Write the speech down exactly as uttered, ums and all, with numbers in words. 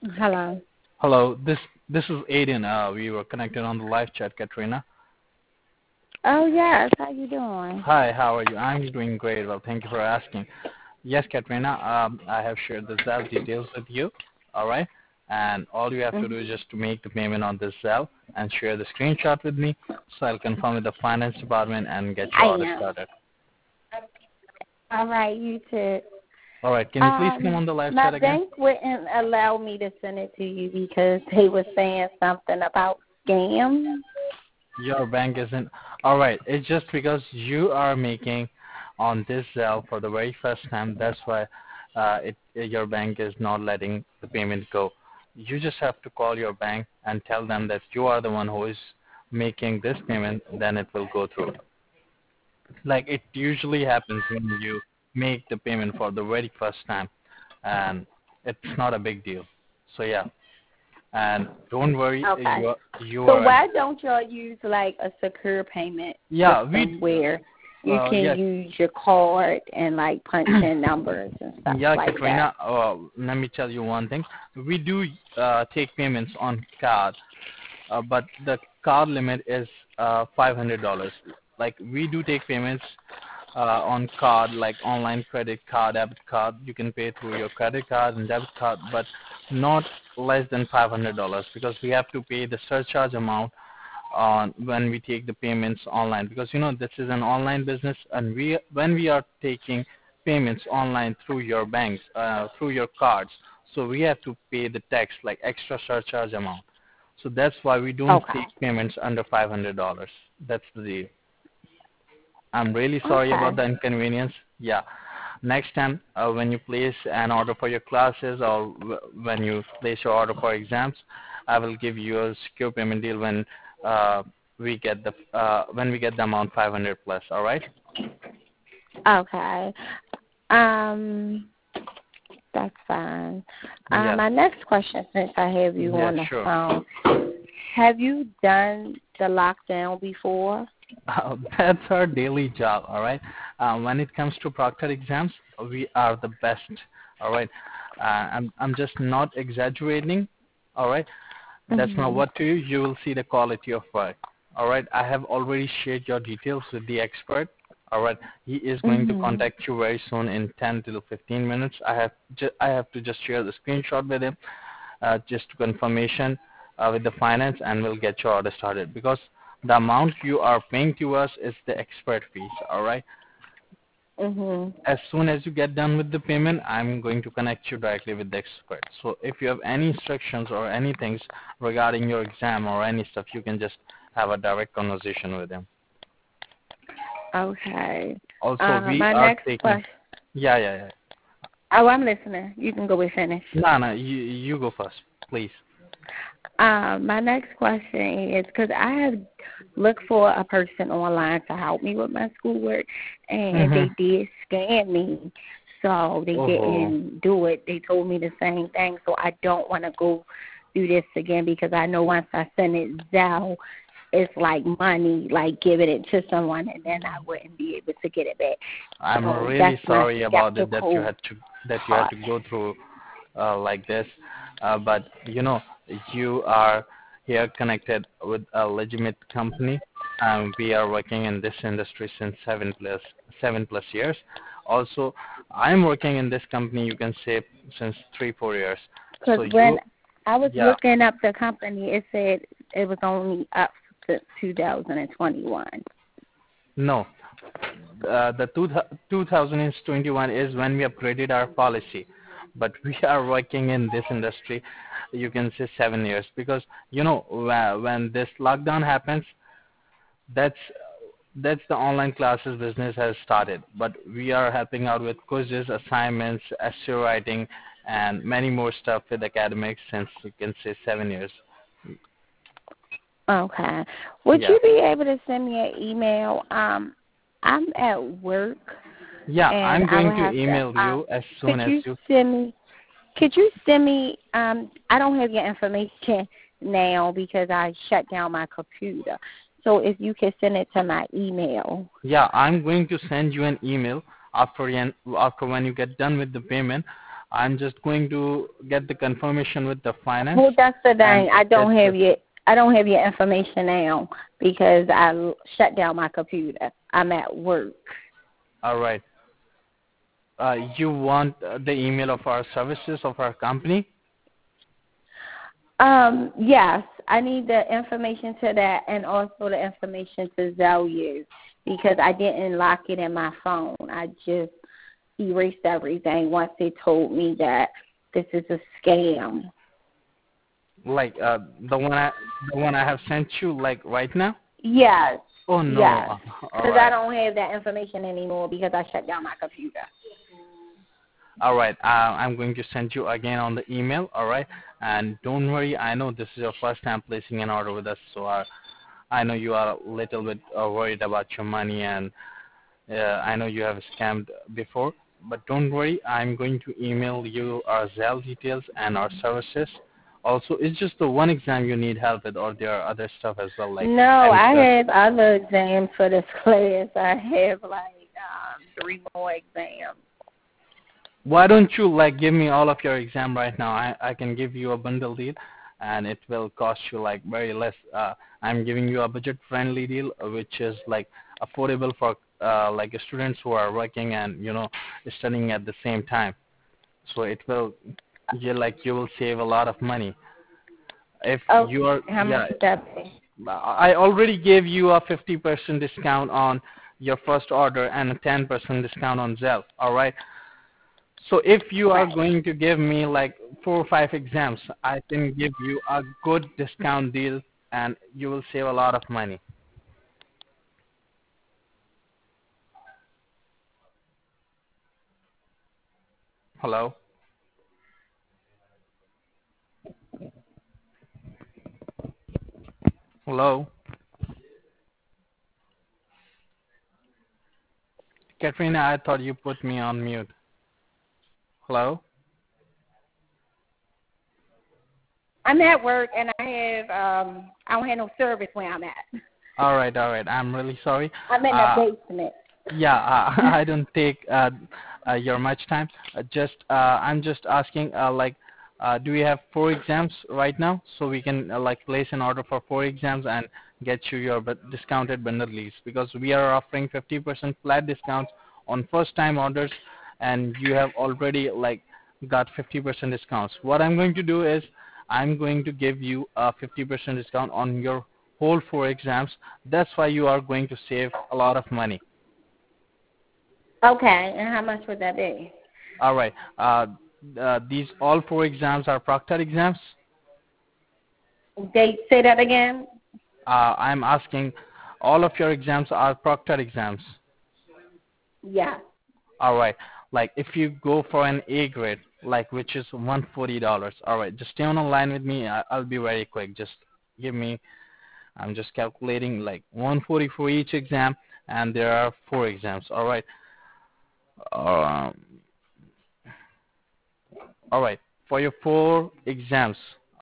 Hello. Hello, this this is Aiden. Uh, we were connected on the live chat, Katrina. Oh yes, how you doing? Hi, how are you? I'm doing great. Well, thank you for asking. Yes, Katrina, um, I have shared the Zelle details with you. All right, and all you have to do Mhm. is just to make the payment on this Zelle and share the screenshot with me, so I'll confirm with the finance department and get I your order am. started. All right, you too. All right, can you please come Um, on the live my chat again? bank wouldn't allow me to send it to you because they were saying something about scams. Your bank isn't. All right. It's just because you are making on this Zelle for the very first time. That's why uh, it your bank is not letting the payment go. You just have to call your bank and tell them that you are the one who is making this payment. Then it will go through. Like it usually happens when you make the payment for the very first time, and it's not a big deal. So yeah, and don't worry, Okay. you are you So are why don't y'all use like a secure payment yeah we system where you uh, can yes. use your card and like punch in numbers and stuff Yeah, like that? Katrina, uh, let me tell you one thing. We do uh, take payments on card, uh, but the card limit is uh, five hundred dollars. Like, we do take payments uh, on card, like online credit card, debit card. You can pay through your credit card and debit card, but not less than five hundred dollars because we have to pay the surcharge amount on when we take the payments online because you know this is an online business and we when we are taking payments online through your banks uh, through your cards, so we have to pay the tax like extra surcharge amount, so that's why we don't Okay. take payments under five hundred dollars. That's the deal. I'm really sorry about Okay. the inconvenience. Yeah, next time uh, when you place an order for your classes or w- when you place your order for exams, I will give you a secure payment deal when uh, we get the uh, when we get the amount five hundred plus. All right? Okay. Um, that's fine. Uh, Yeah. my next question, since I have you Yeah. on the Sure. phone, have you done the lockdown before? Uh, that's our daily job. All right. Uh, when it comes to proctor exams, we are the best. All right. Uh, I'm I'm just not exaggerating. All right. That's not Mhm. what to you. You will see the quality of work. All right. I have already shared your details with the expert. All right. He is going to Mhm. contact you very soon in ten to fifteen minutes. I have ju- I have to just share the screenshot with him, uh, just to confirmation uh, with the finance, and we'll get your order started because the amount you are paying to us is the expert fees. All right. Mhm. As soon as you get done with the payment, I'm going to connect you directly with the expert. So if you have any instructions or anything regarding your exam or any stuff, you can just have a direct conversation with him. Okay. Also, Uh, we my are next taking. question. Yeah, yeah, yeah. Oh, I'm listening. You can go and finish. No, no, you you go first, please. Uh, my next question is because I have looked for a person online to help me with my schoolwork, and Mhm. they did scam me, so they Oh. didn't do it. They told me the same thing, so I don't want to go through this again because I know once I send it Zelle, it's like money, like giving it to someone, and then I wouldn't be able to get it back. I'm So really that's my sorry about it that you skeptical had to that you had part. to go through uh, like this. Uh, but you know, you are here connected with a legitimate company. Um, we are working in this industry since seven plus seven plus years. Also, I'm working in this company. You can say since three four years. Because So when you, I was yeah, looking up the company, it said it was only up to two thousand twenty-one. no, uh, the two, two thousand twenty-one is when we upgraded our policy, but we are working in this industry, you can say seven years, because you know wh- when this lockdown happens, that's that's the online classes business has started, but we are helping out with quizzes, assignments, essay writing, and many more stuff with academics since you can say seven years. Okay. Would Yeah, you be able to send me an email? Um, I'm at work, yeah, and I'm I will going to have to. email Um, you as could soon as you you. send me? Could you send me? Um, I don't have your information now because I shut down my computer. So if you could send it to my email. Yeah, I'm going to send you an email after an, after when you get done with the payment. I'm just going to get the confirmation with the finance. Well, that's the and thing. I don't that's have it. your I don't have your information now because I l- shut down my computer. I'm at work. All right. Uh, you want uh, the email of our services of our company? Um, yes, I need the information to that and also the information to Zelle because I didn't lock it in my phone. I just erased everything once they told me that this is a scam. Like uh, the one I the one I have sent you like right now? Yes, Oh no. yes, All because I right. don't have that information anymore because I shut down my computer. All right. Uh, I'm going to send you again on the email. All right. And don't worry. I know this is your first time placing an order with us, so I, I know you are a little bit uh, worried about your money, and uh, I know you have scammed before. But don't worry. I'm going to email you our Zelle details and our services. Also, it's just the one exam you need help with, or there are other stuff as well, like No, any I test. have other exams for this class. I have like um, three more exams. Why don't you like give me all of your exam right now? I, I can give you a bundle deal, and it will cost you like very less. Uh, I'm giving you a budget friendly deal, uh, which is like affordable for uh, like students who are working and you know studying at the same time. So it will you like you will save a lot of money. If you Okay, are how much yeah, would that be? I already gave you a fifty percent discount on your first order and a ten percent discount on Zelle. All right. So if you are Right. going to give me like four or five exams, I can give you a good discount deal and you will save a lot of money. Hello? Hello? Katrina, I thought you put me on mute. Hello? I'm at work and I have um I don't have no service where I'm at. All right, all right. I'm really sorry. I'm in the Uh, basement. yeah, uh, I don't take uh, uh, your much time. Uh, just uh, I'm just asking uh, like uh, do we have four exams right now so we can uh, like place an order for four exams and get you your bu- discounted bundle leads because we are offering fifty percent flat discounts on first time orders and you have already like got fifty percent discounts. What I'm going to do is I'm going to give you a fifty percent discount on your whole four exams. That's why you are going to save a lot of money. Okay, and how much would that be? All right. Uh, uh, these all four exams are proctored exams. They say that again? Uh, I'm asking, all of your exams are proctored exams. Yeah. All right. Like if you go for an A grade, like which is one hundred forty dollars. All right. Just stay on the line with me. I, I'll be very quick. Just give me. I'm just calculating like one hundred forty for each exam, and there are four exams. All right. Um, all right. For your four exams,